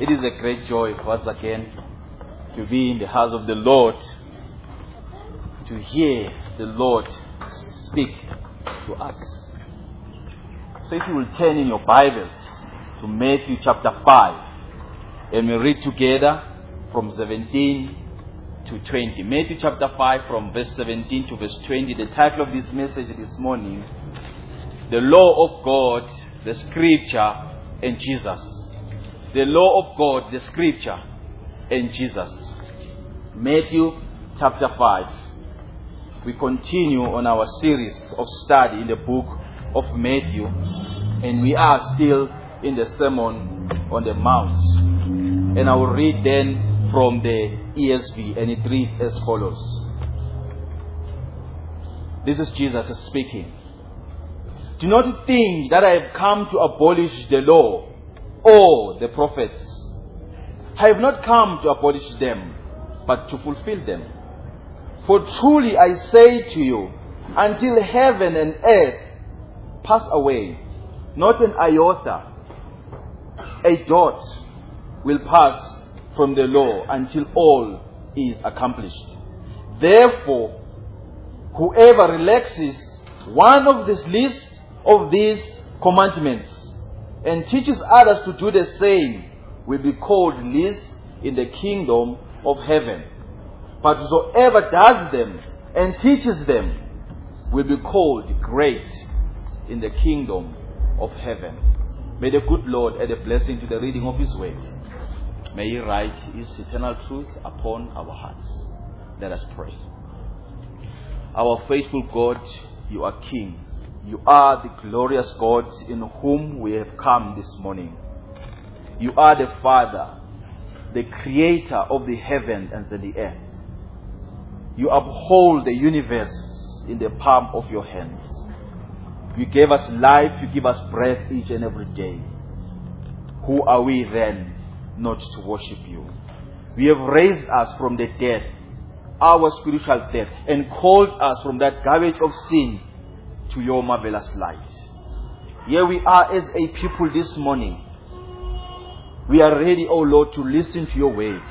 It is a great joy once again to be in the house of the Lord, to hear the Lord speak to us. So if you will turn in your Bibles to Matthew chapter 5, and we read together from 17 to 20. Matthew chapter 5 from verse 17 to verse 20. The title of this message this morning, The Law of God, the Scripture, and Jesus. The Law of God, the Scripture, and Jesus. Matthew chapter 5. We continue on our series of study in the book of Matthew, and we are still in the Sermon on the Mount. And I will read then from the ESV, and it reads as follows. This is Jesus speaking. Do not think that I have come to abolish the law or the prophets. I have not come to abolish them, but to fulfill them. For truly I say to you, until heaven and earth pass away, not an iota, a dot will pass from the law until all is accomplished. Therefore, whoever relaxes one of this list of these commandments and teaches others to do the same will be called least in the kingdom of heaven. But whosoever does them and teaches them will be called great in the kingdom of heaven. May the good Lord add a blessing to the reading of His word. May He write His eternal truth upon our hearts. Let us pray. Our faithful God, You are King. You are the glorious God in whom we have come this morning. You are the Father, the Creator of the heaven and the earth. You uphold the universe in the palm of Your hands. You gave us life, You give us breath each and every day. Who are we then not to worship You? You have raised us from the dead, our spiritual death, and called us from that garbage of sin to Your marvelous light. Here we are as a people this morning. We are ready, O Lord, to listen to Your word.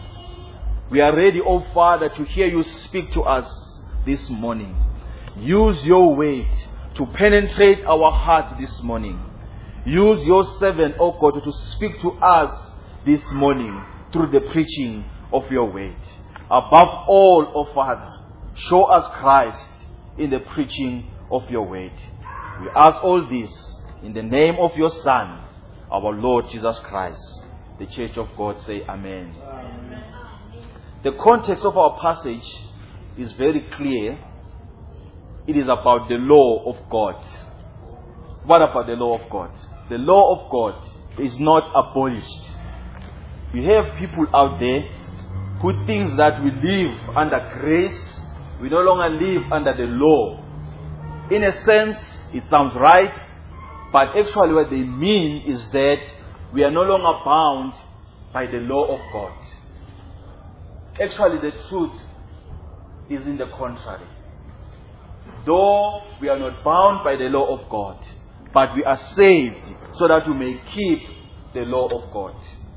We are ready, O Father, to hear You speak to us this morning. Use Your word to penetrate our hearts this morning. Use Your servant, O God, to speak to us this morning through the preaching of Your word. Above all, O Father, show us Christ in the preaching of Your word. We ask all this in the name of Your Son, our Lord Jesus Christ. The Church of God say Amen. Amen. The context of our passage is very clear. It is about the law of God. What about the law of God? The law of God is not abolished. We have people out there who think that we live under grace. We no longer live under the law. In a sense, it sounds right, but actually what they mean is that we are no longer bound by the law of God. Actually, the truth is in the contrary. Though we are not bound by the law of God, but we are saved so that we may keep the law of God.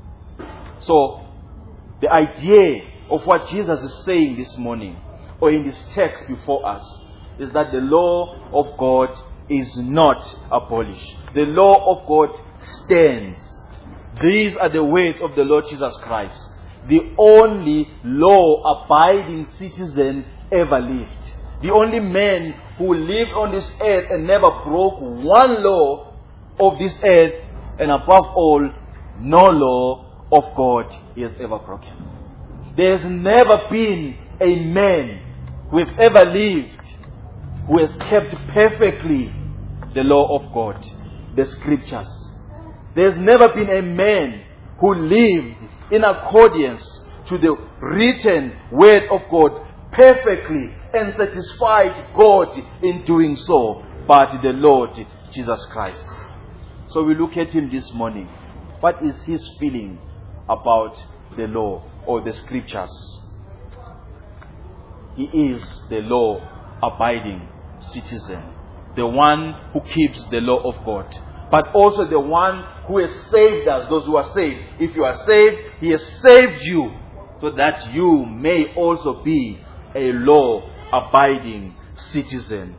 So, the idea of what Jesus is saying this morning, or in this text before us, is that the law of God is not abolished. The law of God stands. These are the words of the Lord Jesus Christ, the only law-abiding citizen ever lived. The only man who lived on this earth and never broke one law of this earth, and above all, no law of God he has ever broken. There has never been a man who has ever lived who has kept perfectly the law of God, the Scriptures. There has never been a man who lived in accordance to the written word of God perfectly and satisfied God in doing so, but the Lord Jesus Christ. So we look at Him this morning. What is His feeling about the law or the Scriptures? He is the law-abiding citizen, the one who keeps the law of God. but also the one who has saved us, those who are saved. If you are saved, He has saved you so that you may also be a law-abiding citizen.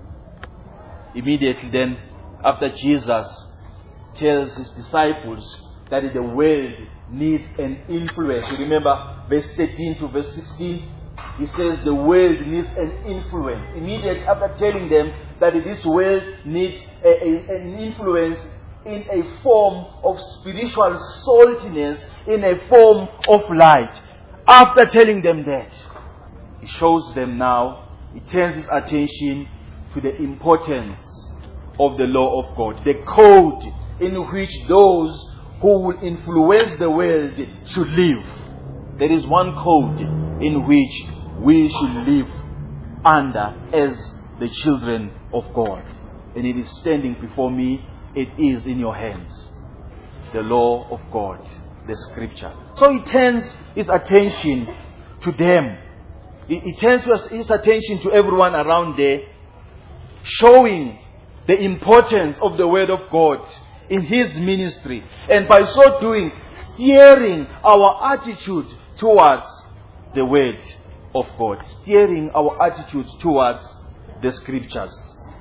Immediately then, after Jesus tells His disciples that the world needs an influence. You remember verse 13 to verse 16? He says the world needs an influence. Immediately after telling them that this world needs an influence in a form of spiritual saltiness, in a form of light. After telling them that, He shows them now, He turns His attention to the importance of the law of God, the code in which those who will influence the world should live. There is one code in which we should live under as the children of God. And it is standing before me. It is in your hands. The law of God, the scripture. So He turns His attention to them. He turns His attention to everyone around there, showing the importance of the word of God in His ministry. And by so doing, steering our attitude towards the word of God. Steering our attitude towards the scriptures.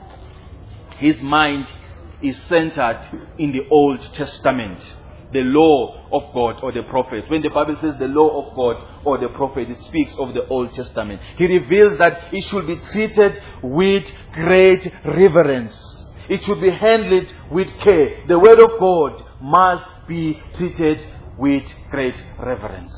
His mind is centered in the Old Testament. The law of God or the prophets. When the Bible says the law of God or the prophet, it speaks of the Old Testament. He reveals that it should be treated with great reverence. It should be handled with care. The word of God must be treated with great reverence.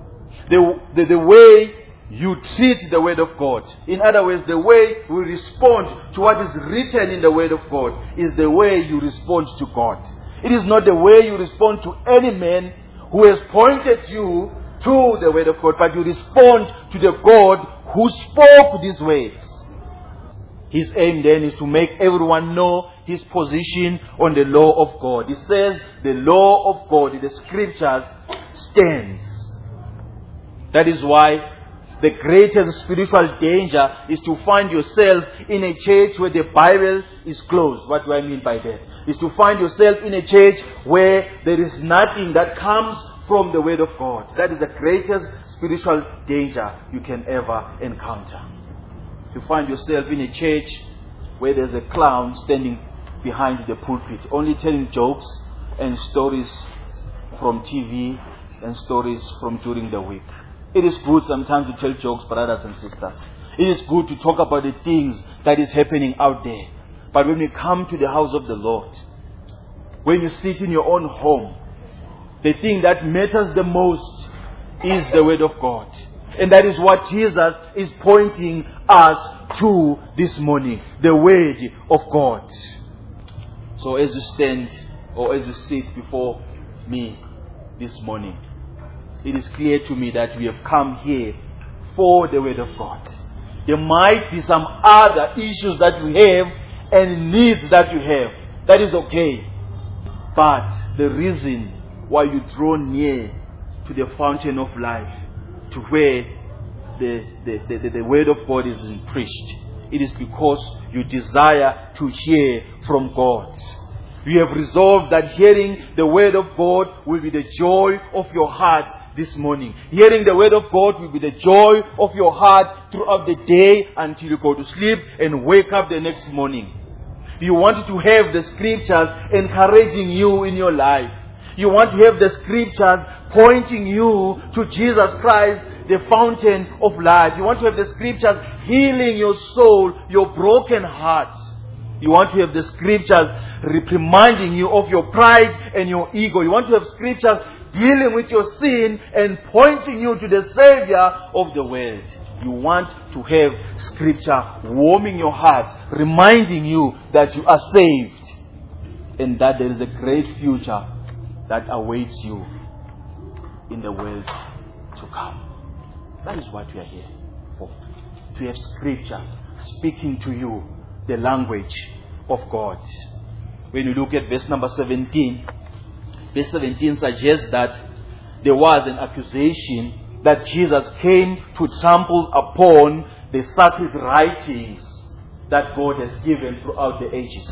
The way you treat the word of God, in other words, the way we respond to what is written in the word of God, is the way you respond to God. It is not the way you respond to any man who has pointed you to the word of God, but you respond to the God who spoke these words. His aim then is to make everyone know his position on the law of God. He says the law of God, the scriptures, stands. That is why the greatest spiritual danger is to find yourself in a church where the Bible is closed. What do I mean by that? Is to find yourself in a church where there is nothing that comes from the word of God. That is the greatest spiritual danger you can ever encounter. To find yourself in a church where there's a clown standing behind the pulpit, only telling jokes and stories from TV and stories from during the week. It is good sometimes to tell jokes, brothers and sisters. It is good to talk about the things that is happening out there. But when you come to the house of the Lord, when you sit in your own home, the thing that matters the most is the word of God. And that is what Jesus is pointing us to this morning. The word of God. So as you stand or as you sit before me this morning, it is clear to me that we have come here for the word of God. There might be some other issues that we have and needs that you have. That is okay. But the reason why you draw near to the fountain of life, to where the word of God is preached, it is because you desire to hear from God. You have resolved that hearing the word of God will be the joy of your heart this morning. Hearing the word of God will be the joy of your heart throughout the day until you go to sleep and wake up the next morning. You want to have the scriptures encouraging you in your life. You want to have the scriptures pointing you to Jesus Christ, the fountain of life. You want to have the scriptures healing your soul, your broken heart. You want to have the scriptures reminding you of your pride and your ego. You want to have scriptures dealing with your sin and pointing you to the Savior of the world. You want to have scripture warming your heart, reminding you that you are saved and that there is a great future that awaits you in the world to come. That is what we are here for. To have scripture speaking to you the language of God. When you look at verse number 17, verse 17 suggests that there was an accusation that Jesus came to trample upon the sacred writings that God has given throughout the ages.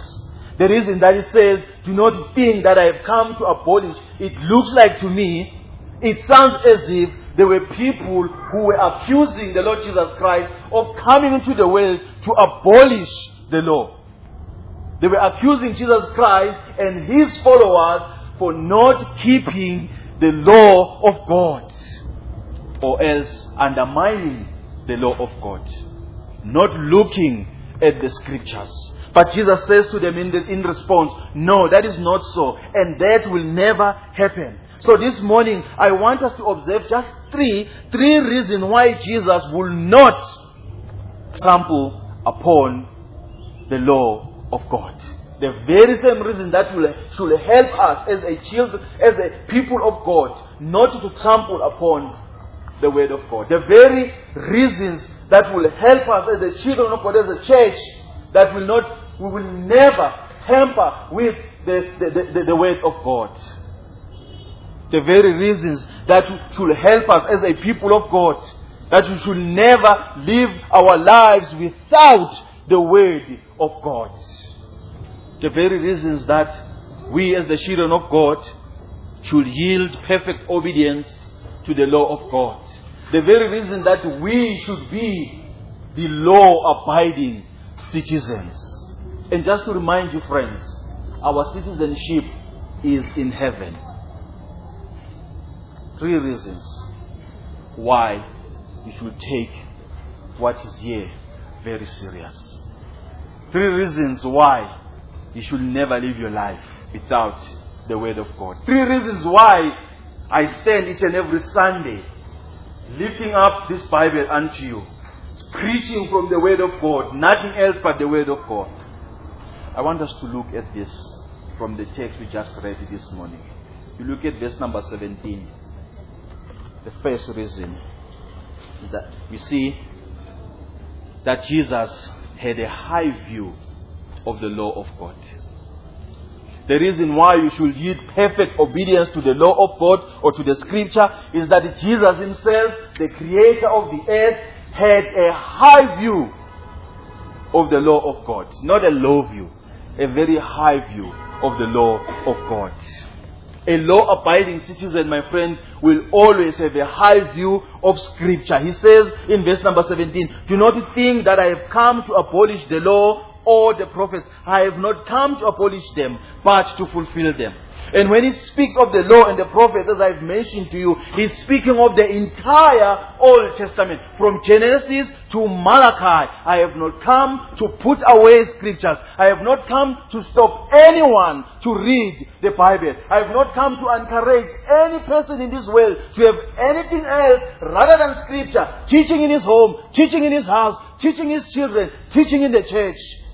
The reason that it says, do not think that I have come to abolish, it looks like to me, it sounds as if there were people who were accusing the Lord Jesus Christ of coming into the world to abolish the law. They were accusing Jesus Christ and his followers for not keeping the law of God, or else undermining the law of God, not looking at the scriptures. But Jesus says to them in response, no, that is not so, and that will never happen. So this morning, I want us to observe just three reasons why Jesus will not trample upon the law of God. The very same reason that should help us as a people of God, not to trample upon the word of God. The very reasons that will help us as the children of God, as a church, that we will never tamper with the word of God. The very reasons that should help us as a people of God, that we should never live our lives without the word of God. The very reasons that we as the children of God should yield perfect obedience to the law of God. The very reason that we should be the law-abiding citizens. And just to remind you, friends, our citizenship is in heaven. 3 reasons why you should take what is here very serious. 3 reasons why you should never live your life without the word of God. 3 reasons why I stand each and every Sunday lifting up this Bible unto you, preaching from the word of God, nothing else but the word of God. I want us to look at this from the text we just read this morning. You look at verse number 17. The first reason is that we see that Jesus had a high view of the law of God. The reason why you should yield perfect obedience to the law of God or to the scripture is that Jesus himself, the creator of the earth, had a high view of the law of God. Not a low view, a very high view of the law of God. A law-abiding citizen, my friend, will always have a high view of scripture. He says in verse number 17, do not think that I have come to abolish the law or the prophets. I have not come to abolish them, but to fulfill them. And when he speaks of the law and the prophets, as I've mentioned to you, he's speaking of the entire Old Testament, from Genesis to Malachi. I have not come to put away scriptures. I have not come to stop anyone to read the Bible. I have not come to encourage any person in this world to have anything else rather than scripture, teaching in his home, teaching in his house, teaching his children, teaching in the church.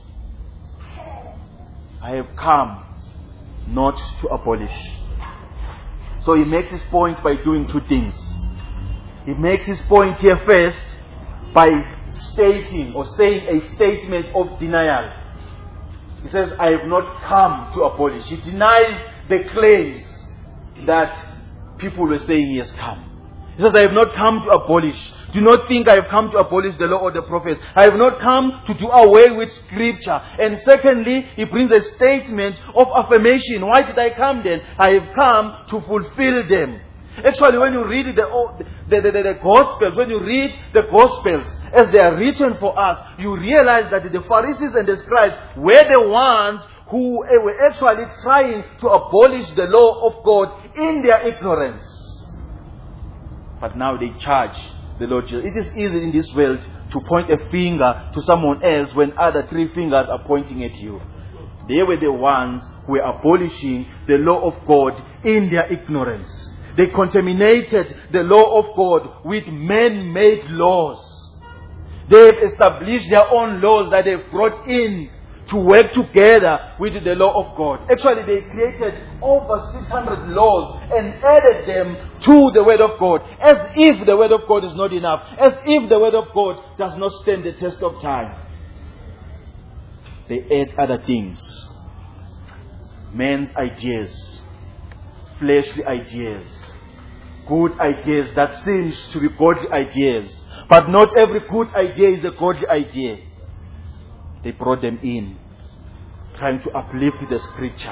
I have come not to abolish. So he makes his point by doing 2 things. He makes his point here first by stating or saying a statement of denial. He says, I have not come to abolish. He denies the claims that people were saying he has come. He says, I have not come to abolish. Do not think I have come to abolish the law or the prophets. I have not come to do away with scripture. And secondly, he brings a statement of affirmation. Why did I come then? I have come to fulfill them. Actually, when you read the Gospels, when you read the Gospels as they are written for us, you realize that the Pharisees and the scribes were the ones who were actually trying to abolish the law of God in their ignorance. But now they charge the Lord Jesus. It is easy in this world to point a finger to someone else when other 3 fingers are pointing at you. They were the ones who were abolishing the law of God in their ignorance. They contaminated the law of God with man-made laws. They've established their own laws that they've brought in to work together with the law of God. Actually, they created over 600 laws and added them to the Word of God, as if the Word of God is not enough, as if the Word of God does not stand the test of time. They add other things. Men's ideas, fleshly ideas, good ideas that seems to be godly ideas. But not every good idea is a godly idea. They brought them in. trying to uplift the scripture.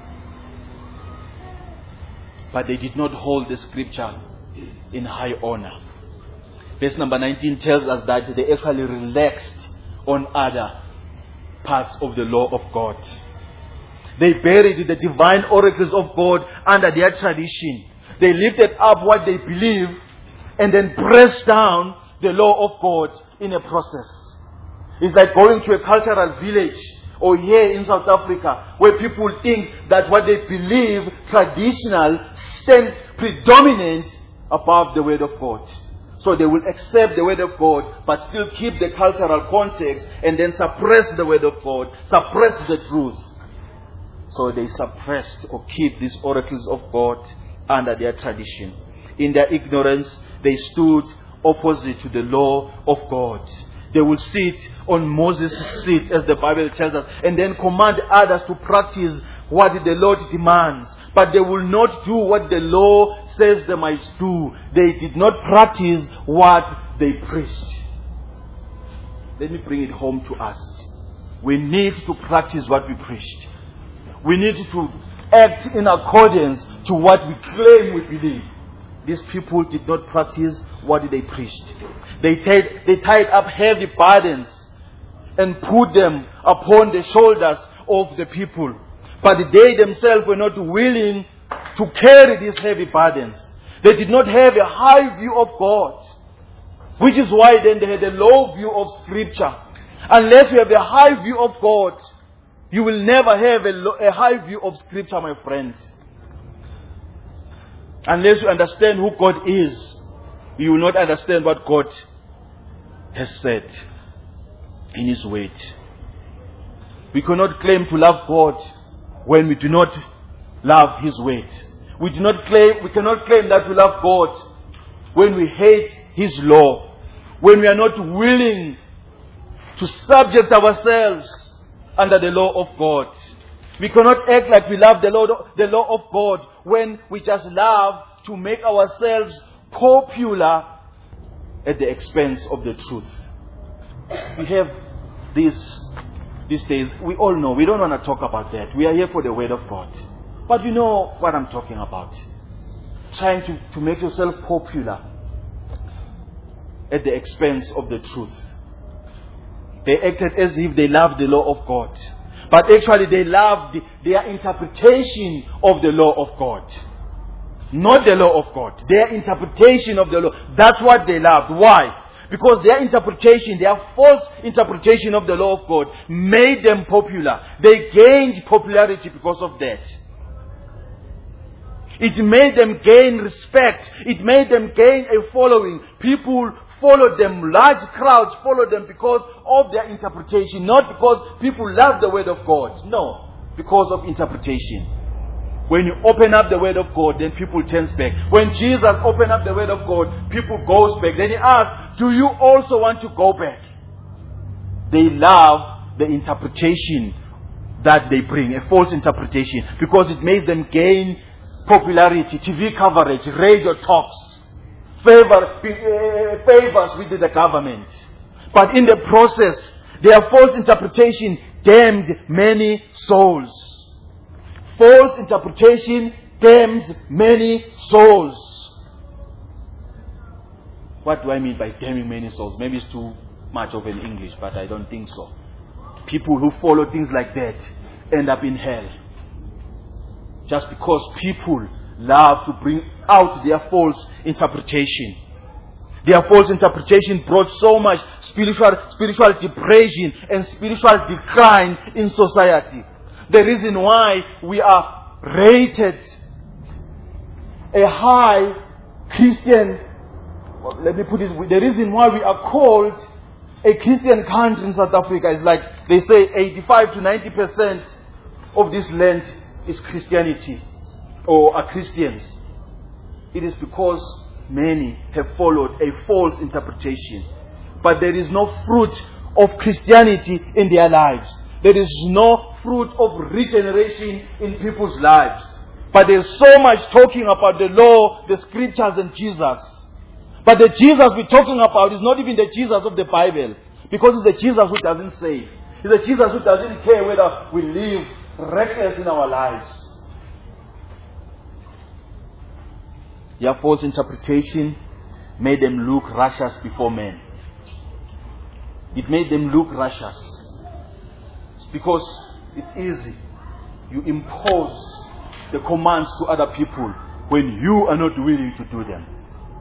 But they did not hold the scripture in high honor. Verse number 19 tells us that they actually relaxed on other parts of the law of God. They buried the divine oracles of God under their tradition. They lifted up what they believe and then pressed down the law of God in a process. It's like going to a cultural village or here in South Africa where people think that what they believe, traditional, stand predominant above the word of God. So they will accept the word of God but still keep the cultural context and then suppress the word of God, suppress the truth. So they suppressed or keep these oracles of God under their tradition. In their ignorance, they stood opposite to the law of God. They will sit on Moses' seat, as the Bible tells us, and then command others to practice what the Lord demands. But they will not do what the law says they might do. They did not practice what they preached. Let me bring it home to us. We need to practice what we preached. We need to act in accordance to what we claim we believe. These people did not practice what they preached. They tied up heavy burdens and put them upon the shoulders of the people. But they themselves were not willing to carry these heavy burdens. They did not have a high view of God. Which is why then they had a low view of Scripture. Unless you have a high view of God, you will never have a high view of Scripture, my friends. Unless you understand who God is, you will not understand what God has said in His Word. We cannot claim to love God when we do not love His Word. We cannot claim that we love God when we hate His law, when we are not willing to subject ourselves under the law of God. We cannot act like we love the law of God when we just love to make ourselves popular at the expense of the truth. We have these days, we all know, we don't want to talk about that. We are here for the word of God. But you know what I'm talking about. Trying to make yourself popular at the expense of the truth. They acted as if they loved the law of God. But actually they loved their interpretation of the law of God. Not the law of God. Their interpretation of the law. That's what they loved. Why? Because their interpretation, their false interpretation of the law of God made them popular. They gained popularity because of that. It made them gain respect. It made them gain a following. People followed them. Large crowds followed them because of their interpretation. Not because people love the word of God. No. Because of interpretation. When you open up the word of God, then people turn back. When Jesus opened up the word of God, people goes back. Then He asks, do you also want to go back? They love the interpretation that they bring. A false interpretation. Because it makes them gain popularity, TV coverage, radio talks, favors with the government. But in the process, their false interpretation damned many souls. False interpretation damns many souls. What do I mean by damning many souls? Maybe it's too much of an English, but I don't think so. People who follow things like that end up in hell. Just because people love to bring out their false interpretation. Their false interpretation brought so much spiritual depression and spiritual decline in society. The reason why we are rated a high Christian, let me put it, the reason why we are called a Christian country in South Africa is like they say 85 to 90% of this land is Christianity or are Christians. It is because many have followed a false interpretation. But there is no fruit of Christianity in their lives. There is no fruit of regeneration in people's lives. But there's so much talking about the law, the scriptures and Jesus. But the Jesus we're talking about is not even the Jesus of the Bible. Because it's the Jesus who doesn't save. He's a Jesus who doesn't care whether we live reckless in our lives. Their false interpretation made them look righteous before men. It made them look righteous. It's because it's easy. You impose the commands to other people when you are not willing to do them.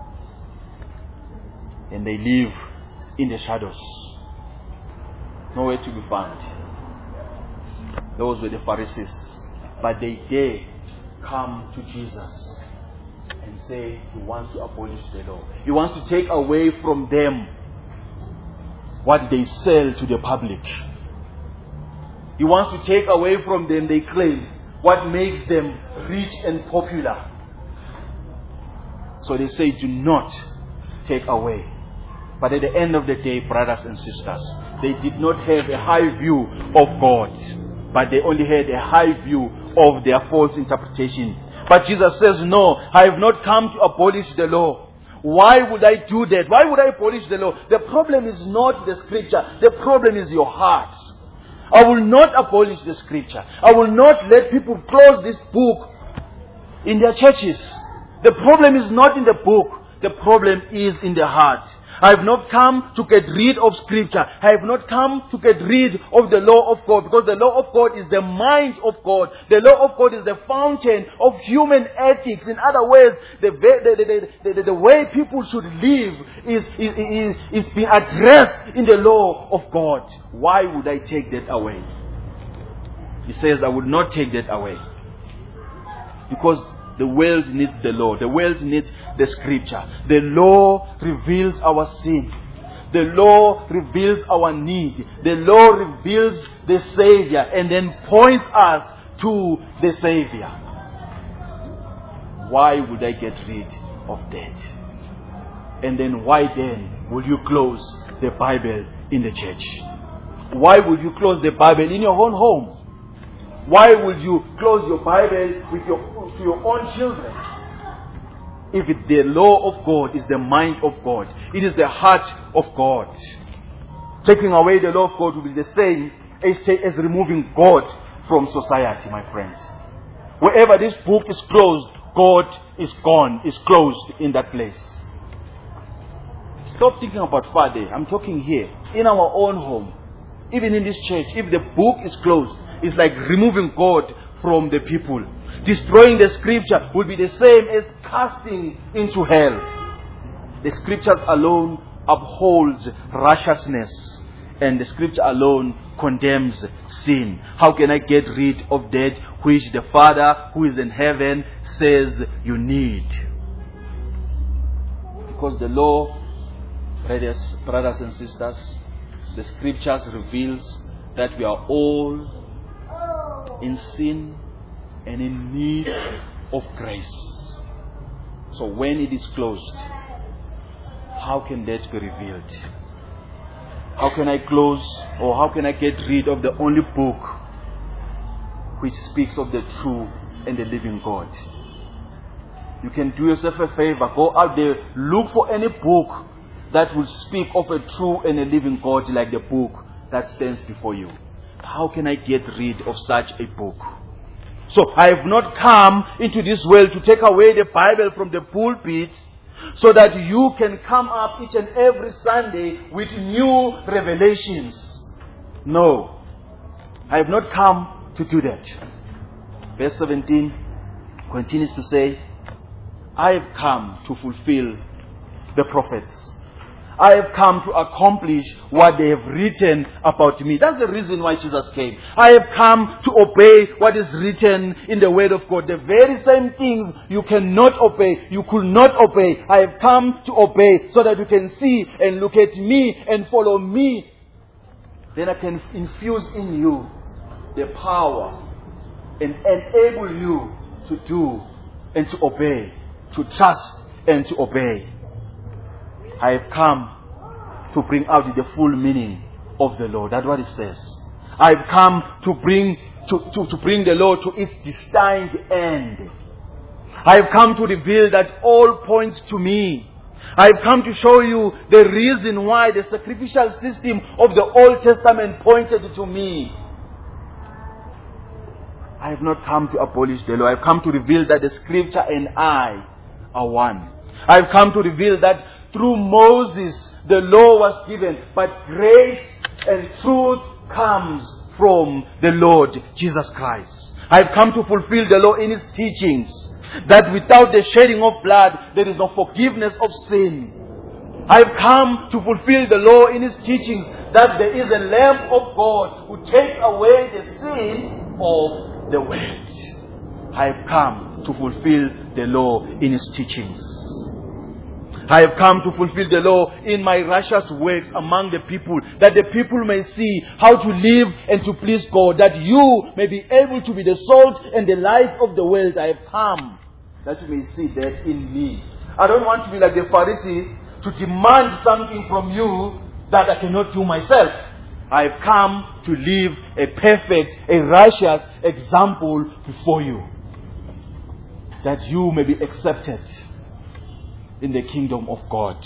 And they live in the shadows. Nowhere to be found. Those were the Pharisees. But they dare come to Jesus and say he wants to abolish the law. He wants to take away from them what they sell to the public. He wants to take away from them, they claim, what makes them rich and popular. So they say, do not take away. But at the end of the day, brothers and sisters, they did not have a high view of God, but they only had a high view of their false interpretation. But Jesus says, no, I have not come to abolish the law. Why would I do that? Why would I abolish the law? The problem is not the scripture. The problem is your heart. I will not abolish the scripture. I will not let people close this book in their churches. The problem is not in the book. The problem is in the heart. I have not come to get rid of scripture. I have not come to get rid of the law of God, because the law of God is the mind of God. The law of God is the fountain of human ethics. In other words, the way people should live is being addressed in the law of God. Why would I take that away? He says, I would not take that away. Because the world needs the law. The world needs the scripture. The law reveals our sin. The law reveals our need. The law reveals the Savior and then points us to the Savior. Why would I get rid of that? And then why then will you close the Bible in the church? Why would you close the Bible in your own home? Why would you close your Bible to your own children? If the law of God is the mind of God, it is the heart of God. Taking away the law of God will be the same as removing God from society, my friends. Wherever this book is closed, God is gone, is closed in that place. Stop thinking about Friday. I'm talking here, in our own home. Even in this church, if the book is closed, it's like removing God from the people. Destroying the scripture will be the same as casting into hell. The scriptures alone upholds righteousness, and the scripture alone condemns sin. How can I get rid of that which the Father who is in heaven says you need? Because the law, brothers and sisters, the scriptures reveals that we are all in sin and in need of grace. So when it is closed, how can that be revealed? How can I close, or how can I get rid of the only book which speaks of the true and the living God? You can do yourself a favor. Go out there, look for any book that will speak of a true and a living God like the book that stands before you. How can I get rid of such a book? So I have not come into this world to take away the Bible from the pulpit so that you can come up each and every Sunday with new revelations. No. I have not come to do that. Verse 17 continues to say, I have come to fulfill the prophets. I have come to accomplish what they have written about me. That's the reason why Jesus came. I have come to obey what is written in the Word of God. The very same things you cannot obey, you could not obey. I have come to obey so that you can see and look at me and follow me. Then I can infuse in you the power and enable you to do and to obey, to trust and to obey. I have come to bring out the full meaning of the law. That's what it says. I have come to bring the law to its destined end. I have come to reveal that all points to me. I've come to show you the reason why the sacrificial system of the Old Testament pointed to me. I have not come to abolish the law. I've come to reveal that the Scripture and I are one. I've come to reveal that through Moses the law was given, but grace and truth comes from the Lord Jesus Christ. I've come to fulfill the law in its teachings, that without the shedding of blood there is no forgiveness of sin. I've come to fulfill the law in its teachings, that there is a Lamb of God who takes away the sin of the world. I've come to fulfill the law in its teachings. I have come to fulfill the law in my righteous works among the people, that the people may see how to live and to please God, that you may be able to be the salt and the light of the world. I have come that you may see that in me. I don't want to be like the Pharisee to demand something from you that I cannot do myself. I have come to live a perfect, a righteous example before you, that you may be accepted in the kingdom of God.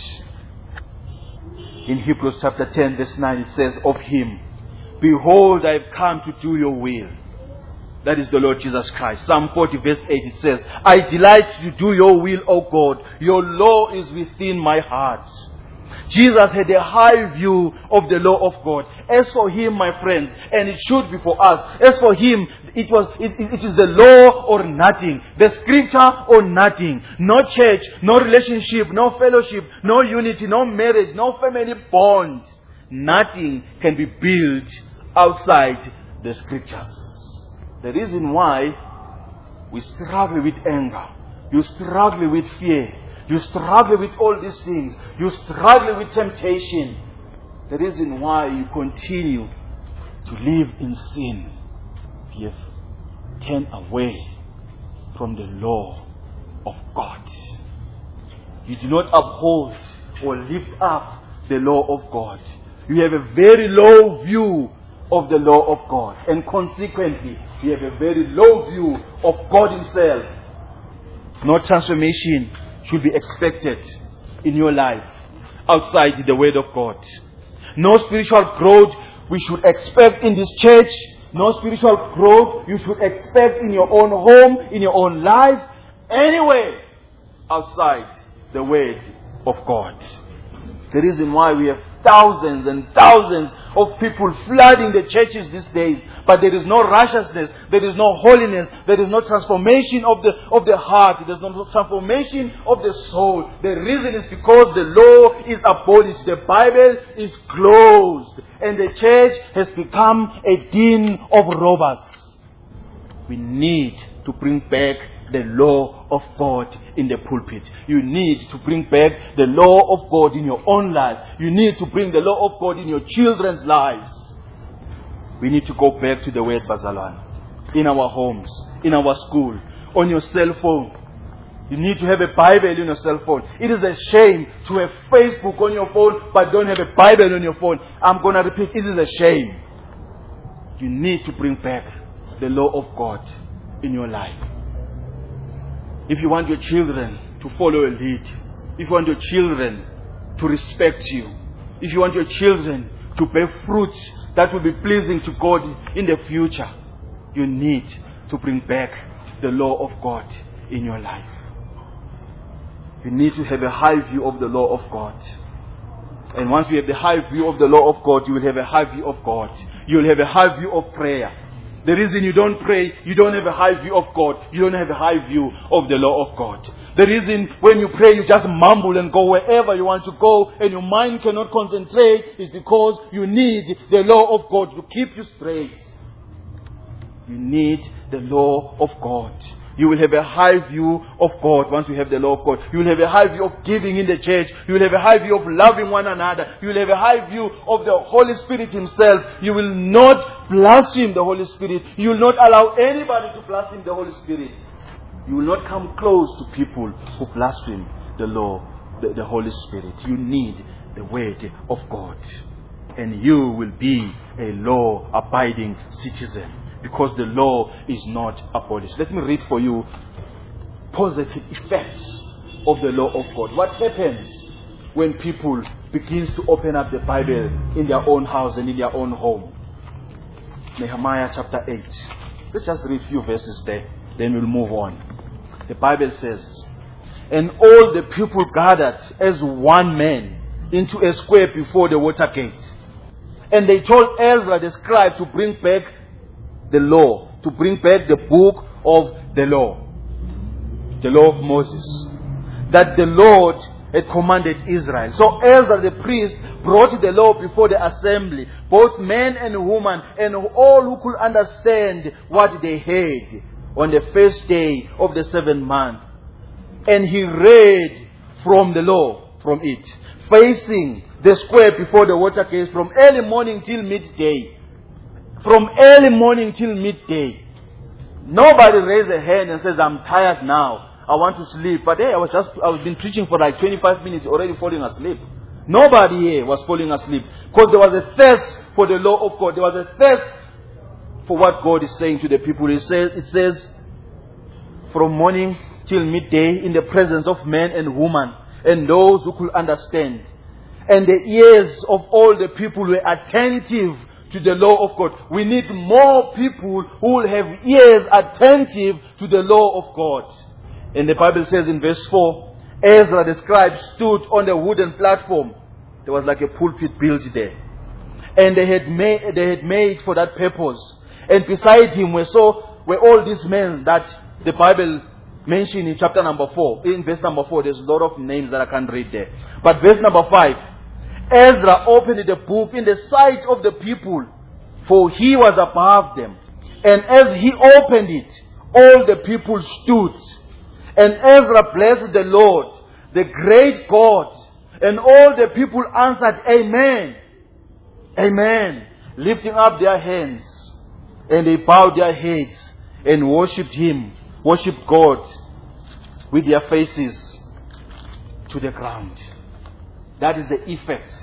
In Hebrews chapter 10 verse 9 it says of Him, behold, I have come to do your will. That is the Lord Jesus Christ. Psalm 40 verse 8 it says, I delight to do your will, O God. Your law is within my heart. Jesus had a high view of the law of God. As for Him, my friends, and it should be for us, as for Him, it is the law or nothing, the Scripture or nothing. No church, no relationship, no fellowship, no unity, no marriage, no family bond. Nothing can be built outside the Scriptures. The reason why we struggle with anger, you struggle with fear, you struggle with all these things, you struggle with temptation, the reason why you continue to live in sin, you have turned away from the law of God. You do not uphold or lift up the law of God. You have a very low view of the law of God, and consequently you have a very low view of God Himself. No transformation should be expected in your life outside the Word of God. No spiritual growth we should expect in this church. No spiritual growth you should expect in your own home, in your own life, anywhere outside the Word of God. The reason why we have thousands and thousands of people flooding the churches these days, but there is no righteousness, there is no holiness, there is no transformation of the heart, there is no transformation of the soul. The reason is because the law is abolished, the Bible is closed, and the church has become a den of robbers. We need to bring back the law of God in the pulpit. You need to bring back the law of God in your own life. You need to bring the law of God in your children's lives. We need to go back to the Word, Bazalwane. In our homes, in our school, on your cell phone. You need to have a Bible in your cell phone. It is a shame to have Facebook on your phone but don't have a Bible on your phone. I'm going to repeat, it is a shame. You need to bring back the law of God in your life. If you want your children to follow a lead, if you want your children to respect you, if you want your children to bear fruit that will be pleasing to God in the future, you need to bring back the law of God in your life. You need to have a high view of the law of God. And once you have the high view of the law of God, you will have a high view of God. You will have a high view of prayer. The reason you don't pray, you don't have a high view of God. You don't have a high view of the law of God. The reason when you pray, you just mumble and go wherever you want to go and your mind cannot concentrate is because you need the law of God to keep you straight. You need the law of God. You will have a high view of God once you have the law of God. You will have a high view of giving in the church. You will have a high view of loving one another. You will have a high view of the Holy Spirit Himself. You will not blaspheme the Holy Spirit. You will not allow anybody to blaspheme the Holy Spirit. You will not come close to people who blaspheme the law, the Holy Spirit. You need the Word of God. And you will be a law-abiding citizen. Because the law is not abolished. Let me read for you positive effects of the law of God. What happens when people begins to open up the Bible in their own house and in their own home. Nehemiah chapter 8. Let's just read a few verses there, then we'll move on. The Bible says, and all the people gathered as one man into a square before the water gate. And they told Ezra the scribe to bring back the law, to bring back the book of the law of Moses, that the Lord had commanded Israel. So Ezra the priest brought the law before the assembly, both men and women, and all who could understand what they heard, on the first day of the 7th month. And he read from the law, from it, facing the square before the water gate from early morning till midday. From early morning till midday. Nobody raised a hand and says, I'm tired now, I want to sleep. But hey, I've been preaching for like 25 minutes, already falling asleep. Nobody here was falling asleep. Because there was a thirst for the law of God. There was a thirst for what God is saying to the people. It says, from morning till midday, in the presence of men and women, and those who could understand. And the ears of all the people were attentive to the law of God. We need more people who will have ears attentive to the law of God. And the Bible says in verse 4, Ezra the scribe stood on the wooden platform. There was like a pulpit built there. And they had made for that purpose. And beside him were all these men that the Bible mentioned in chapter number 4. In verse number 4, there's a lot of names that I can't read there. But verse number 5, Ezra opened the book in the sight of the people, for he was above them. And as he opened it, all the people stood. And Ezra blessed the Lord, the great God. And all the people answered, Amen. Amen. Lifting up their hands. And they bowed their heads and worshipped him, worshipped God with their faces to the ground. That is the effect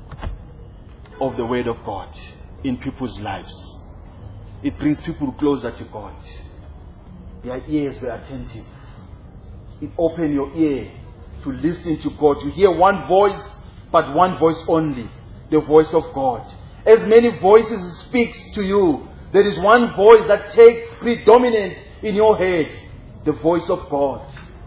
of the Word of God in people's lives. It brings people closer to God. Their ears were attentive. It opened your ear to listen to God, to hear one voice, but one voice only, the voice of God. As many voices speaks to you, there is one voice that takes predominance in your head, the voice of God.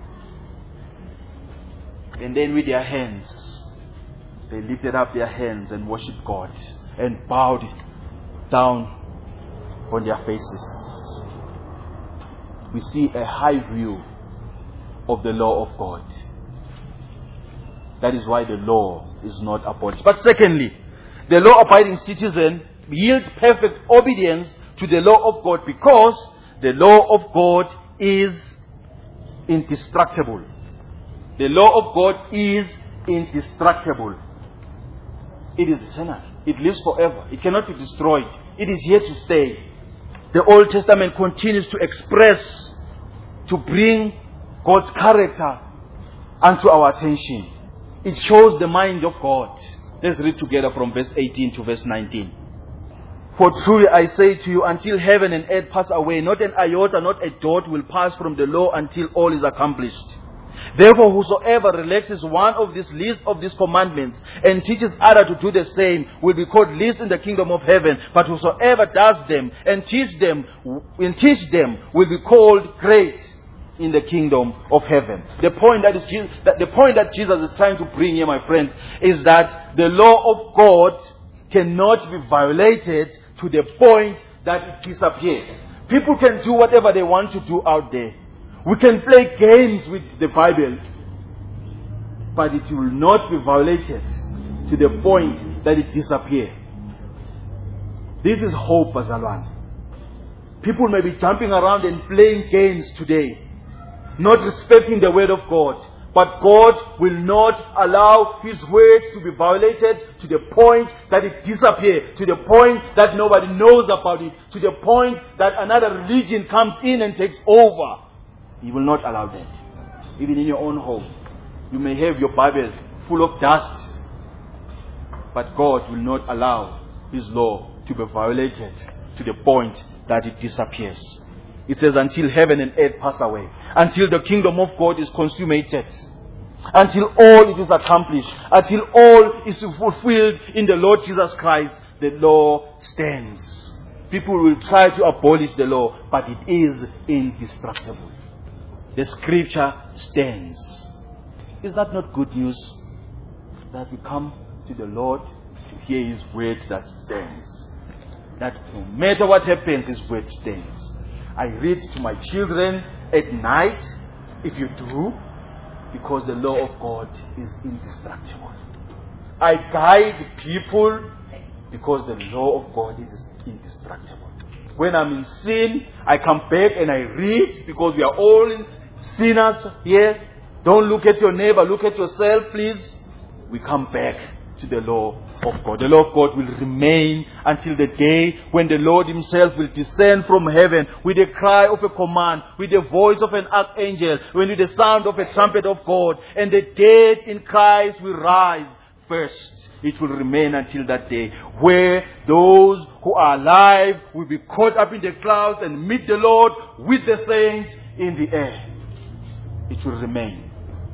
And then with their hands, they lifted up their hands and worshipped God and bowed down on their faces. We see a high view of the law of God. That is why the law is not abolished. But secondly, the law-abiding citizen yields perfect obedience to the law of God because the law of God is indestructible. The law of God is indestructible. It is eternal. It lives forever. It cannot be destroyed. It is here to stay. The Old Testament continues to express, to bring God's character unto our attention. It shows the mind of God. Let's read together from verse 18 to verse 19. For truly I say to you, until heaven and earth pass away, not an iota, not a dot will pass from the law until all is accomplished. Therefore, whosoever relaxes one of these least of these commandments and teaches others to do the same will be called least in the kingdom of heaven. But whosoever does them and teach them will be called great in the kingdom of heaven. The point that Jesus is trying to bring here, my friends, is that the law of God cannot be violated to the point that it disappears. People can do whatever they want to do out there. We can play games with the Bible, but it will not be violated to the point that it disappears. This is hope, Bazalwan. People may be jumping around and playing games today, not respecting the word of God. But God will not allow His words to be violated to the point that it disappears, to the point that nobody knows about it, to the point that another religion comes in and takes over. He will not allow that. Even in your own home, you may have your Bible full of dust, but God will not allow His law to be violated to the point that it disappears. It says, until heaven and earth pass away, until the kingdom of God is consummated. until all it is accomplished, until all is fulfilled in the Lord Jesus Christ, the law stands. People will try to abolish the law, but it is indestructible. The scripture stands. Is that not good news? That we come to the Lord to hear His word that stands. That no matter what happens, His word stands. I read to my children at night, if you do, because the law of God is indestructible. I guide people because the law of God is indestructible. When I'm in sin, I come back and I read, because we are all sinners here. Don't look at your neighbor, look at yourself, please. We come back to the law of God. The law of God will remain until the day when the Lord Himself will descend from heaven with a cry of a command, with the voice of an archangel, with the sound of a trumpet of God, and the dead in Christ will rise first. It will remain until that day, where those who are alive will be caught up in the clouds and meet the Lord with the saints in the air. It will remain.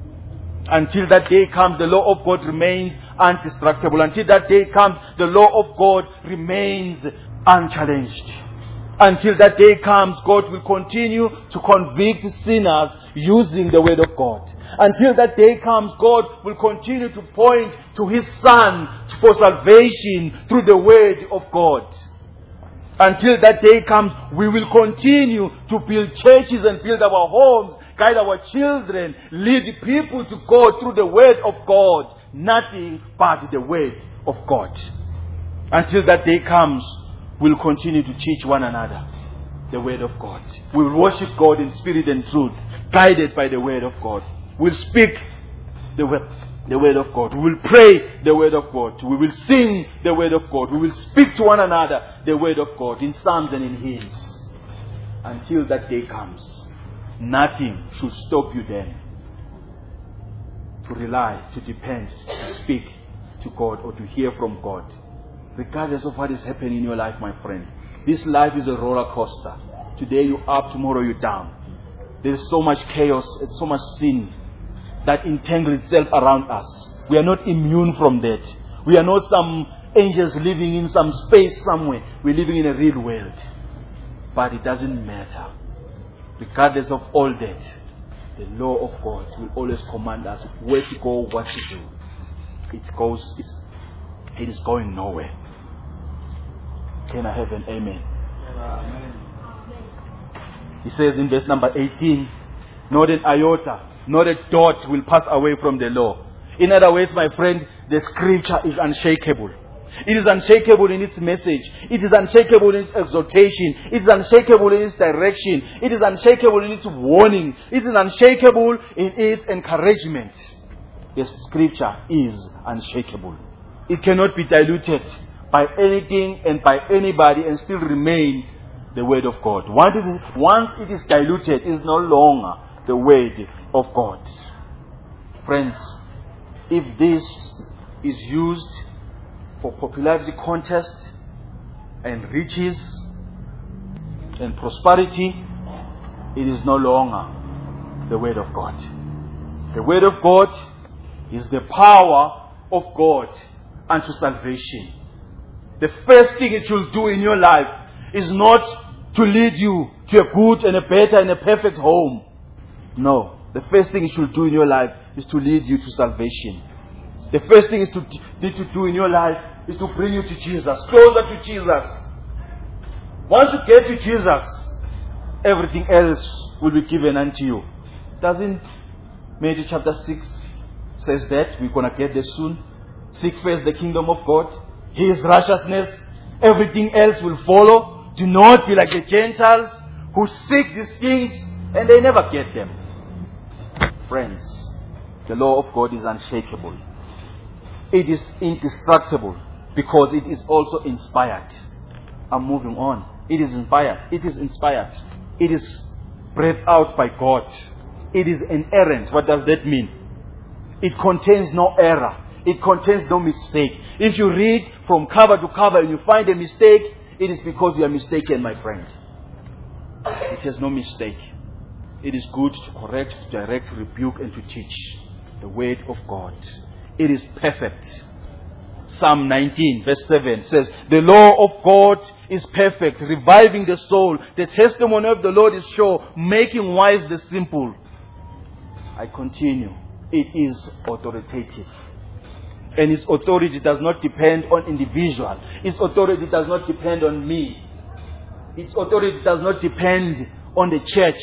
Until that day comes, the law of God remains indestructible. Until that day comes, the law of God remains unchallenged. Until that day comes, God will continue to convict sinners using the word of God. Until that day comes, God will continue to point to His Son for salvation through the word of God. Until that day comes, we will continue to build churches and build our homes, guide our children, lead people to God through the word of God. Nothing but the word of God. Until that day comes, we'll continue to teach one another the word of God. We'll worship God in spirit and truth, guided by the word of God. We'll speak the word of God. We will pray the word of God. We will sing the word of God. We will speak to one another the word of God in psalms and in hymns. Until that day comes, nothing should stop you then to rely, to depend, to speak to God or to hear from God. Regardless of what is happening in your life, my friend. This life is a roller coaster. Today you're up, tomorrow you're down. There is so much chaos and so much sin that entangles itself around us. We are not immune from that. We are not some angels living in some space somewhere. We're living in a real world. But it doesn't matter. Regardless of all that, the law of God will always command us where to go, what to do. It is going nowhere. Can I have an amen? Amen. He says in verse number 18, not an iota, not a dot will pass away from the law. In other words, my friend, the scripture is unshakable. It is unshakable in its message. It is unshakable in its exhortation. It is unshakable in its direction. It is unshakable in its warning. It is unshakable in its encouragement. The scripture is unshakable. It cannot be diluted by anything and by anybody and still remain the word of God. Once it is diluted, it is no longer the word of God. Friends, if this is used for popularity contest and riches and prosperity, it is no longer the word of God. The word of God is the power of God unto salvation. The first thing it should do in your life is not to lead you to a good and a better and a perfect home. No. The first thing it should do in your life is to lead you to salvation. The first thing is to do in your life is to bring you to Jesus, closer to Jesus. Once you get to Jesus, everything else will be given unto you. Doesn't Matthew chapter 6 says that? We're going to get there soon. Seek first the kingdom of God, His righteousness. Everything else will follow. Do not be like the Gentiles who seek these things and they never get them. Friends, the law of God is unshakable. It is indestructible because it is also inspired. I'm moving on. It is inspired. It is inspired. It is breathed out by God. It is inerrant. What does that mean? It contains no error. It contains no mistake. If you read from cover to cover and you find a mistake, it is because you are mistaken, my friend. It has no mistake. It is good to correct, to direct, to rebuke, and to teach. The Word of God. It is perfect. Psalm 19 verse 7 says, the law of God is perfect, reviving the soul. The testimony of the Lord is sure, making wise the simple. I continue. It is authoritative. And its authority does not depend on individual. Its authority does not depend on me. Its authority does not depend on the church.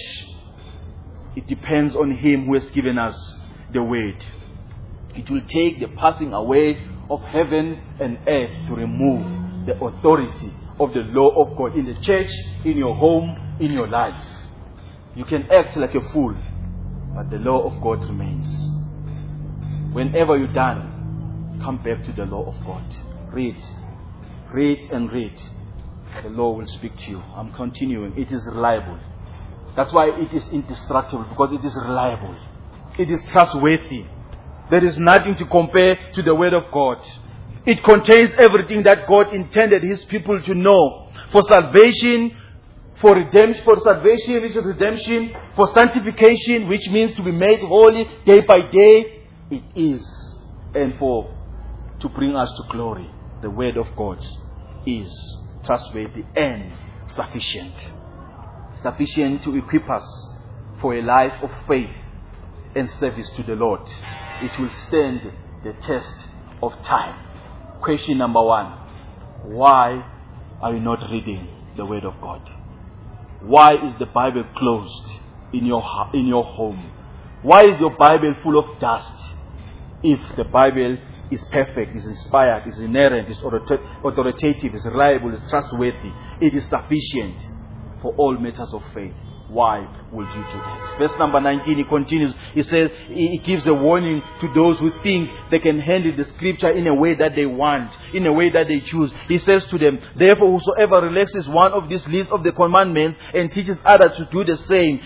It depends on Him who has given us the Word. It will take the passing away of heaven and earth to remove the authority of the law of God in the church, in your home, in your life. You can act like a fool, but the law of God remains. Whenever you're done, come back to the law of God. Read. Read and read. The law will speak to you. I'm continuing. It is reliable. That's why it is indestructible, because it is reliable. It is trustworthy. There is nothing to compare to the Word of God. It contains everything that God intended His people to know. For salvation, for redemption, for salvation, which is redemption, for sanctification, which means to be made holy day by day, it is. And to bring us to glory, the Word of God is trustworthy and sufficient. Sufficient to equip us for a life of faith and service to the Lord. It will stand the test of time. Question number 1. Why are you not reading the Word of God? Why is the Bible closed in your home? Why is your Bible full of dust? If the Bible is perfect, is inspired, is inerrant, is authoritative, is reliable, is trustworthy, it is sufficient for all matters of faith. Why would you do that? Verse number 19, he continues. He says, he gives a warning to those who think they can handle the scripture in a way that they want, in a way that they choose. He says to them, therefore, whosoever relaxes one of these least of the commandments and teaches others to do the same.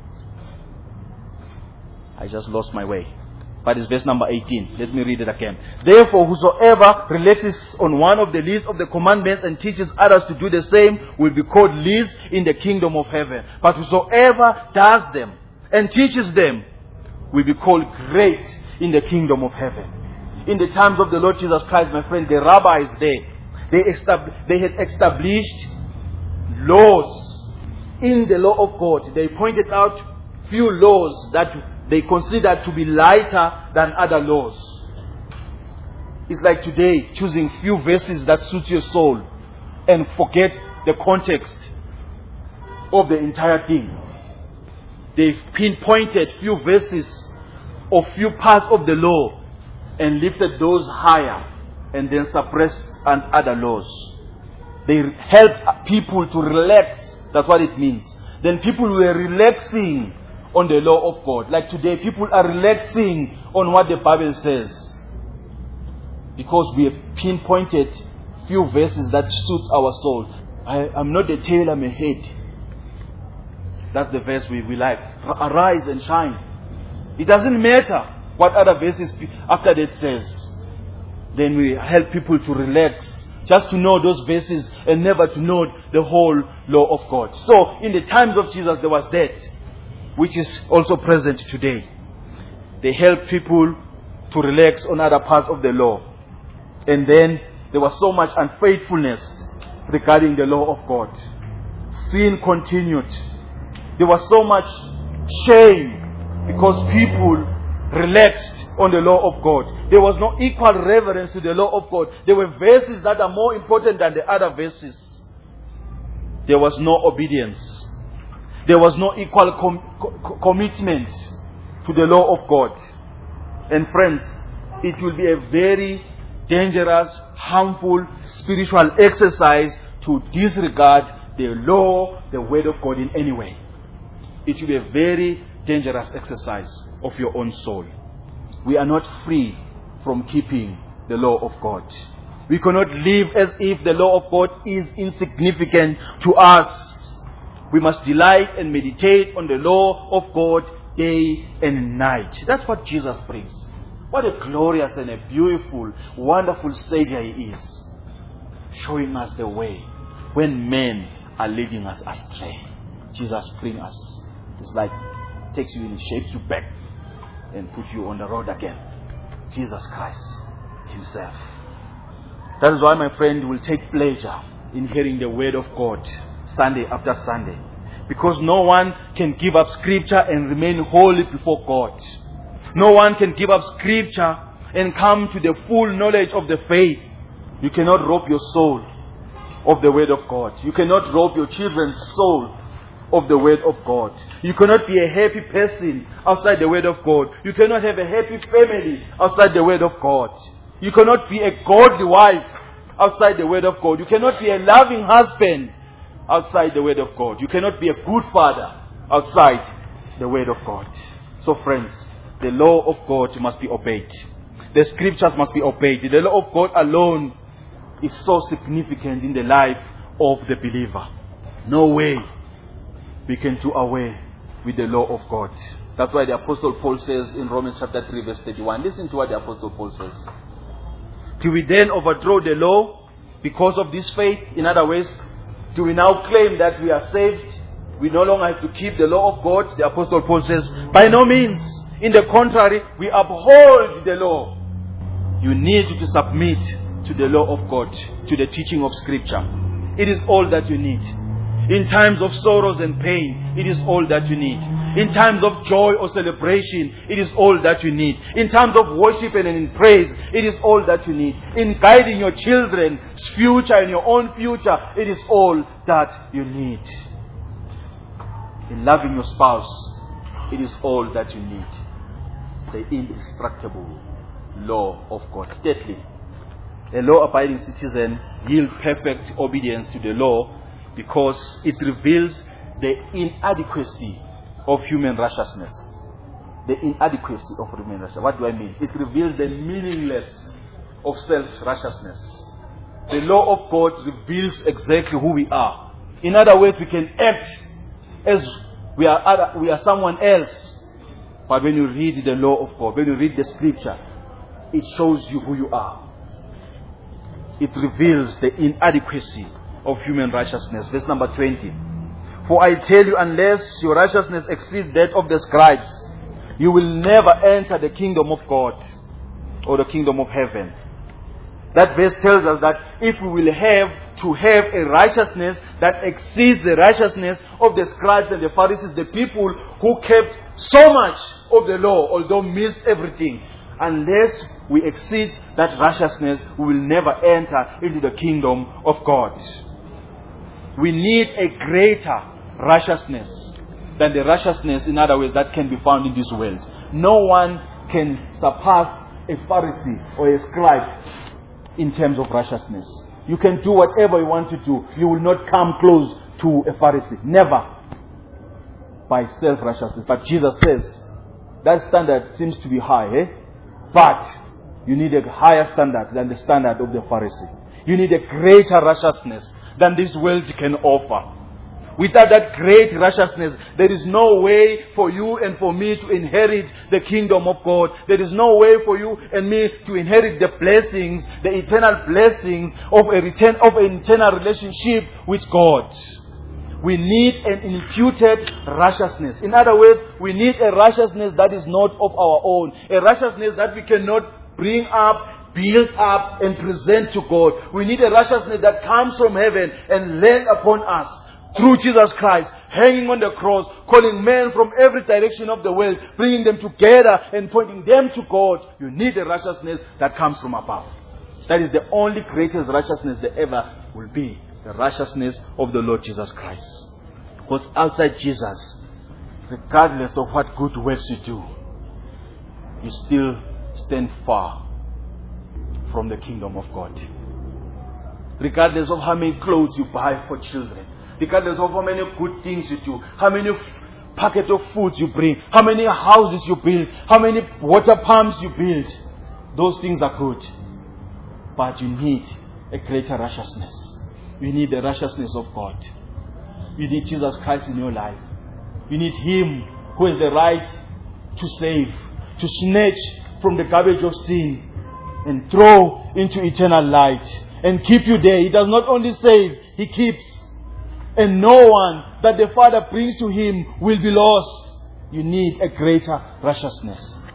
I just lost my way. But it's verse number 18. Let me read it again. Therefore, whosoever relaxes on one of the least of the commandments and teaches others to do the same will be called least in the kingdom of heaven. But whosoever does them and teaches them will be called great in the kingdom of heaven. In the times of the Lord Jesus Christ, my friend, the rabbis they had established laws in the law of God. They pointed out few laws that they consider to be lighter than other laws. It's like today choosing few verses that suit your soul and forget the context of the entire thing. They've pinpointed few verses or few parts of the law and lifted those higher and then suppressed other laws. They helped people to relax. That's what it means. Then people were relaxing on the law of God. Like today, people are relaxing on what the Bible says, because we have pinpointed few verses that suits our soul. I'm not the tail, I'm a head. That's the verse we like. Arise and shine. It doesn't matter what other verses after that says. Then we help people to relax, just to know those verses and never to know the whole law of God. So in the times of Jesus there was that, which is also present today. They help people to relax on other parts of the law. And then there was so much unfaithfulness regarding the law of God. Sin continued. There was so much shame because people relaxed on the law of God. There was no equal reverence to the law of God. There were verses that are more important than the other verses. There was no obedience. There was no equal commitment to the law of God. And friends, it will be a very dangerous, harmful spiritual exercise to disregard the law, the Word of God in any way. It will be a very dangerous exercise of your own soul. We are not free from keeping the law of God. We cannot live as if the law of God is insignificant to us. We must delight and meditate on the law of God day and night. That's what Jesus brings. What a glorious and a beautiful, wonderful Savior He is. Showing us the way when men are leading us astray. Jesus brings us. It's like takes you in and shapes you back. and put you on the road again. Jesus Christ Himself. That is why, my friend, will take pleasure in hearing the word of God Sunday after Sunday. Because no one can give up Scripture and remain holy before God. No one can give up Scripture and come to the full knowledge of the faith. You cannot rob your soul of the word of God. You cannot rob your children's soul of the word of God. You cannot be a happy person outside the word of God. You cannot have a happy family outside the word of God. You cannot be a godly wife outside the word of God. You cannot be a loving husband outside the word of God. You cannot be a good father outside the word of God. So friends, the law of God must be obeyed. The Scriptures must be obeyed. The law of God alone is so significant in the life of the believer. No way we can do away with the law of God. That's why the Apostle Paul says in Romans chapter 3 verse 31. Listen to what the Apostle Paul says. Do we then overthrow the law because of this faith? In other words, do we now claim that we are saved? We no longer have to keep the law of God? The Apostle Paul says, by no means. In the contrary, we uphold the law. You need to submit to the law of God, to the teaching of Scripture. It is all that you need. In times of sorrows and pain, it is all that you need. In times of joy or celebration, it is all that you need. In times of worship and in praise, it is all that you need. In guiding your children's future and your own future, it is all that you need. In loving your spouse, it is all that you need. The indestructible law of God. Thirdly, a law-abiding citizen yields perfect obedience to the law because it reveals the inadequacy of human righteousness. The inadequacy of human righteousness. What do I mean? It reveals the meaninglessness of self-righteousness. The law of God reveals exactly who we are. In other words, we can act as we are someone else. But when you read the law of God, when you read the Scripture, it shows you who you are. It reveals the inadequacy of human righteousness. Verse number 20. For I tell you, unless your righteousness exceeds that of the scribes, you will never enter the kingdom of God or the kingdom of heaven. That verse tells us that if we will have to have a righteousness that exceeds the righteousness of the scribes and the Pharisees, the people who kept so much of the law, although missed everything, unless we exceed that righteousness, we will never enter into the kingdom of God. We need a greater righteousness than the righteousness, in other words, that can be found in this world. No one can surpass a Pharisee or a scribe in terms of righteousness. You can do whatever you want to do. You will not come close to a Pharisee. Never. By self-righteousness. But Jesus says, that standard seems to be high, but you need a higher standard than the standard of the Pharisee. You need a greater righteousness than this world can offer. Without that great righteousness, there is no way for you and for me to inherit the kingdom of God. There is no way for you and me to inherit the blessings, the eternal blessings of an eternal relationship with God. We need an imputed righteousness. In other words, we need a righteousness that is not of our own. A righteousness that we cannot bring up, build up and present to God. We need a righteousness that comes from heaven and lands upon us through Jesus Christ, hanging on the cross, calling men from every direction of the world, bringing them together and pointing them to God. You need a righteousness that comes from above. That is the only greatest righteousness there ever will be. The righteousness of the Lord Jesus Christ. Because outside Jesus, regardless of what good works you do, you still stand far from the kingdom of God. Regardless of how many clothes you buy for children, regardless of how many good things you do, how many packets of food you bring, how many houses you build, how many water pumps you build, those things are good. But you need a greater righteousness. You need the righteousness of God. You need Jesus Christ in your life. You need Him who has the right to save, to snatch from the garbage of sin and throw into eternal light and keep you there. He does not only save, He keeps. And no one that the Father brings to Him will be lost. You need a greater righteousness.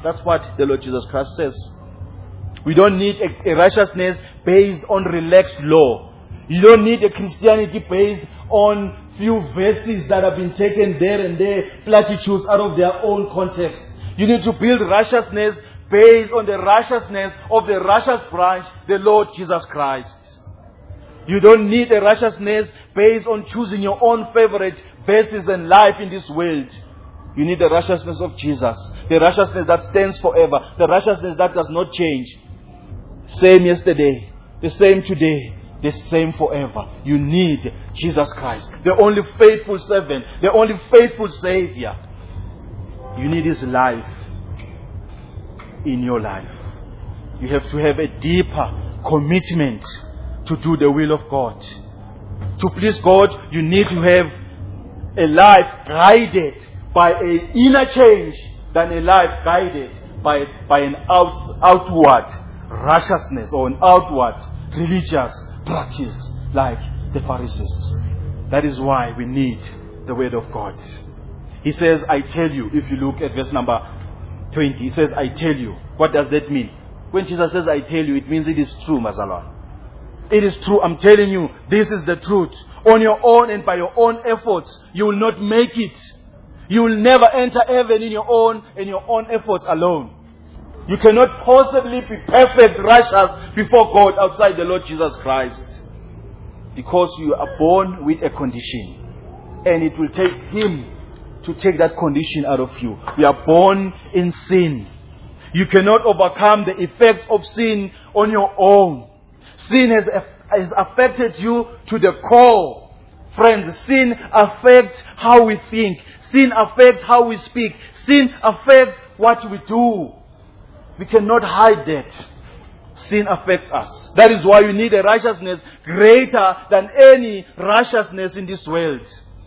That's what the Lord Jesus Christ says. We don't need a righteousness based on relaxed law. You don't need a Christianity based on few verses that have been taken there and there, platitudes out of their own context. You need to build righteousness based on the righteousness of the righteous branch, the Lord Jesus Christ. You don't need a righteousness based on choosing your own favorite verses and life in this world. You need the righteousness of Jesus. The righteousness that stands forever. The righteousness that does not change. Same yesterday. The same today. The same forever. You need Jesus Christ. The only faithful servant. The only faithful Savior. You need His life in your life. You have to have a deeper commitment to do the will of God. To please God, you need to have a life guided by an inner change than a life guided by an outward righteousness or an outward religious practice like the Pharisees. That is why we need the Word of God. He says, I tell you, if you look at verse number 20, he says, I tell you. What does that mean? When Jesus says, I tell you, it means it is true, Mazalwan. It is true. I'm telling you, this is the truth. On your own and by your own efforts, you will not make it. You will never enter heaven in your own efforts alone. You cannot possibly be perfect, righteous before God outside the Lord Jesus Christ. Because you are born with a condition. And it will take Him to take that condition out of you. We are born in sin. You cannot overcome the effect of sin on your own. Sin has affected you to the core. Friends, sin affects how we think. Sin affects how we speak. Sin affects what we do. We cannot hide that. Sin affects us. That is why you need a righteousness greater than any righteousness in this world.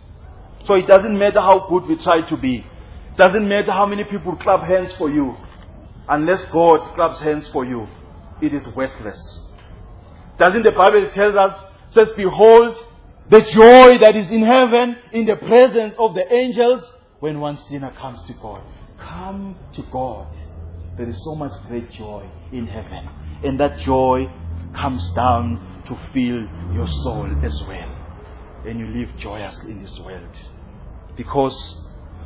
So it doesn't matter how good we try to be. It doesn't matter how many people clap hands for you. Unless God claps hands for you, it is worthless. Doesn't the Bible tell us, says, behold, the joy that is in heaven, in the presence of the angels, when one sinner comes to God. Come to God. There is so much great joy in heaven. And that joy comes down to fill your soul as well. And you live joyously in this world. Because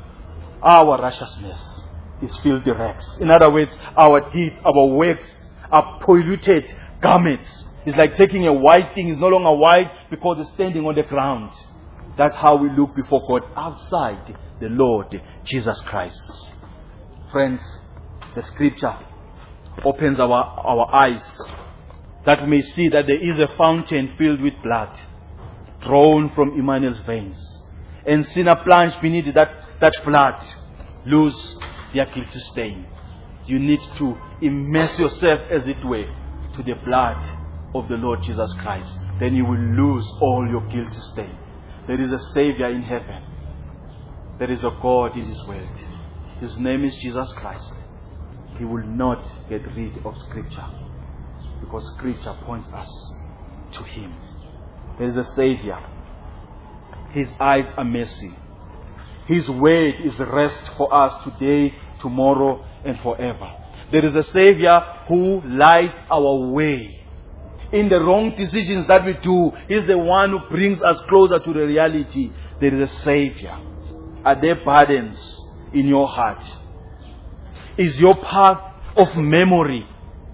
our righteousness is filthy rags. In other words, our deeds, our works are polluted garments. It's like taking a white thing. It's no longer white because it's standing on the ground. That's how we look before God outside the Lord Jesus Christ. Friends, the scripture opens our eyes that we may see that there is a fountain filled with blood drawn from Emmanuel's veins. And sinner plunged beneath that blood lose their guilty stain. You need to immerse yourself, as it were, to the blood of the Lord Jesus Christ. Then you will lose all your guilty stain. There is a Savior in heaven. There is a God in this world. His name is Jesus Christ. He will not get rid of Scripture, because Scripture points us to Him. There is a Savior. His eyes are mercy. His word is rest for us today, tomorrow, and forever. There is a Savior who lights our way. In the wrong decisions that we do, He's the one who brings us closer to the reality. There is a Savior. Are there burdens in your heart? Is your path of memory,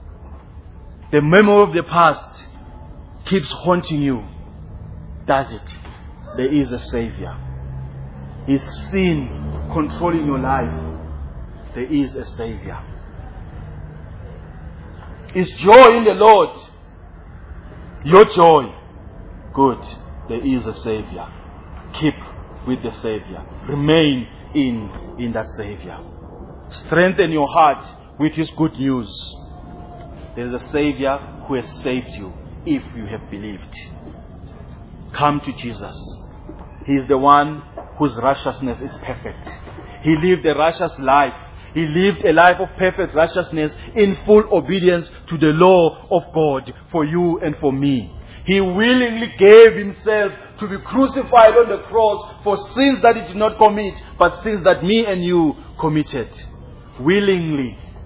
the memory of the past, keeps haunting you? Does it? There is a Savior. Is sin controlling your life? There is a Savior. Is joy in the Lord your joy? Good. There is a Savior. Keep with the Savior. Remain in that Savior. Strengthen your heart with His good news. There is a Savior who has saved you if you have believed. Come to Jesus. He is the one whose righteousness is perfect. He lived a righteous life. He lived a life of perfect righteousness in full obedience to the law of God for you and for me. He willingly gave Himself to be crucified on the cross for sins that He did not commit, but sins that me and you committed. Willingly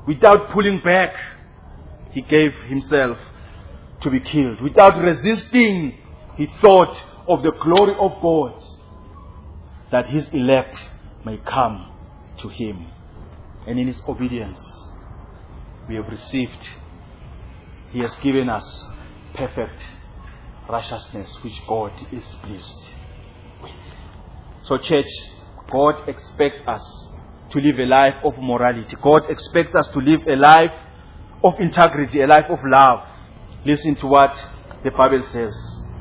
Without pulling back, he gave himself to be killed. Without resisting, he thought of the glory of God, that his elect may come to him. And in his obedience, we have received. He has given us perfect righteousness, which God is pleased with. So church, God expects us to live a life of morality. God expects us to live a life of integrity, a life of love. Listen to what the Bible says.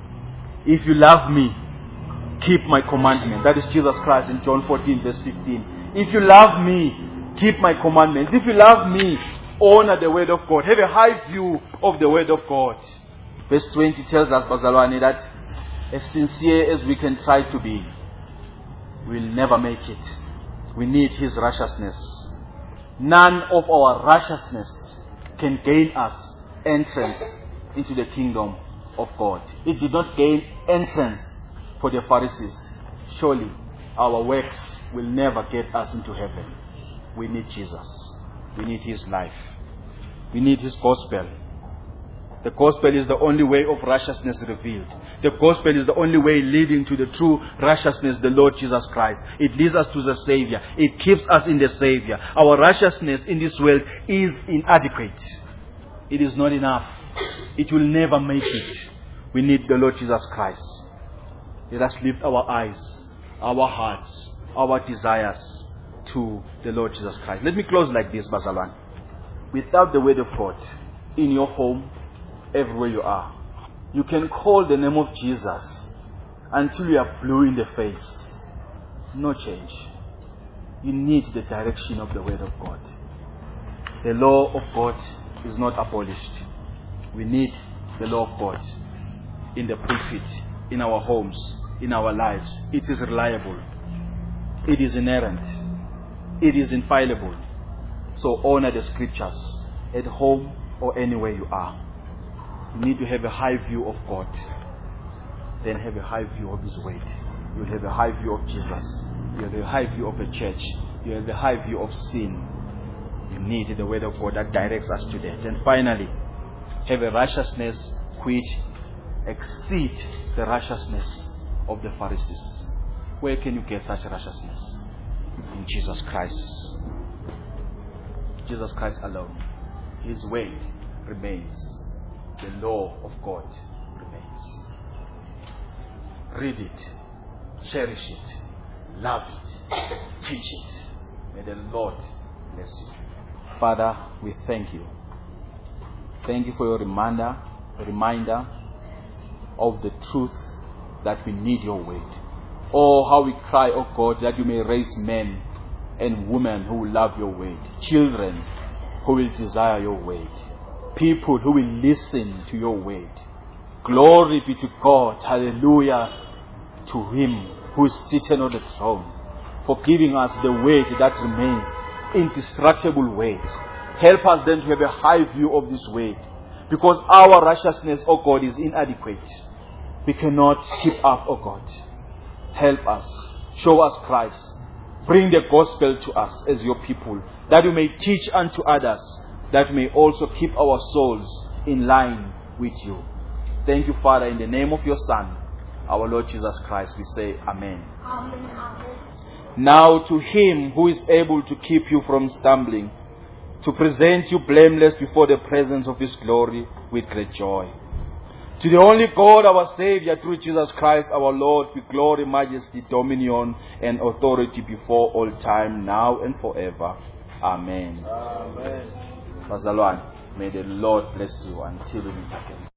If you love me, keep my commandment. That is Jesus Christ in John 14 verse 15. If you love me, keep my commandments. If you love me, honor the word of God. Have a high view of the word of God. Verse 20 tells us, Bazalwane, that as sincere as we can try to be, we'll never make it. We need his righteousness. None of our righteousness can gain us entrance into the kingdom of God. It did not gain entrance for the Pharisees. Surely our works will never get us into heaven. We need Jesus. We need his life. We need his gospel. The gospel is the only way of righteousness revealed. The gospel is the only way leading to the true righteousness, the Lord Jesus Christ. It leads us to the Savior. It keeps us in the Savior. Our righteousness in this world is inadequate. It is not enough. It will never make it. We need the Lord Jesus Christ. Let us lift our eyes, our hearts, our desires to the Lord Jesus Christ. Let me close like this, Bazalwane. Without the word of God in your home, everywhere you are, you can call the name of Jesus until you are blue in the face. No change. You need the direction of the word of God. The law of God is not abolished. We need the law of God in the pulpit, in our homes, in our lives. It is reliable. It is inerrant. It is infallible. So honor the scriptures at home or anywhere you are. You need to have a high view of God. Then have a high view of his word. You'll have a high view of Jesus. You'll have a high view of the church. You'll have a high view of sin. You need the word of God that directs us to that. And finally, have a righteousness which exceeds the righteousness of the Pharisees. Where can you get such righteousness? In Jesus Christ. Jesus Christ alone. His word remains. The law of God remains. Read it. Cherish it. Love it. Teach it. May the Lord bless you. Father, we thank you. Thank you for your reminder of the truth that we need your word. Oh, how we cry, oh God, that you may raise men and women who will love your word. Children who will desire your word. People who will listen to your word. Glory be to God. Hallelujah to him who is seated on the throne for giving us the word that remains indestructible word. Help us then to have a high view of this word, because our righteousness, oh God, is inadequate. We cannot keep up, oh God. Help us. Show us Christ. Bring the gospel to us as your people, that we may teach unto others, that we may also keep our souls in line with you. Thank you, Father, in the name of your Son, our Lord Jesus Christ, we say Amen. Amen. Now to him who is able to keep you from stumbling, to present you blameless before the presence of his glory with great joy. To the only God, our Savior, through Jesus Christ, our Lord, be glory, majesty, dominion, and authority before all time, now and forever. Amen. Amen. Bazalwane, may the Lord bless you until we meet again.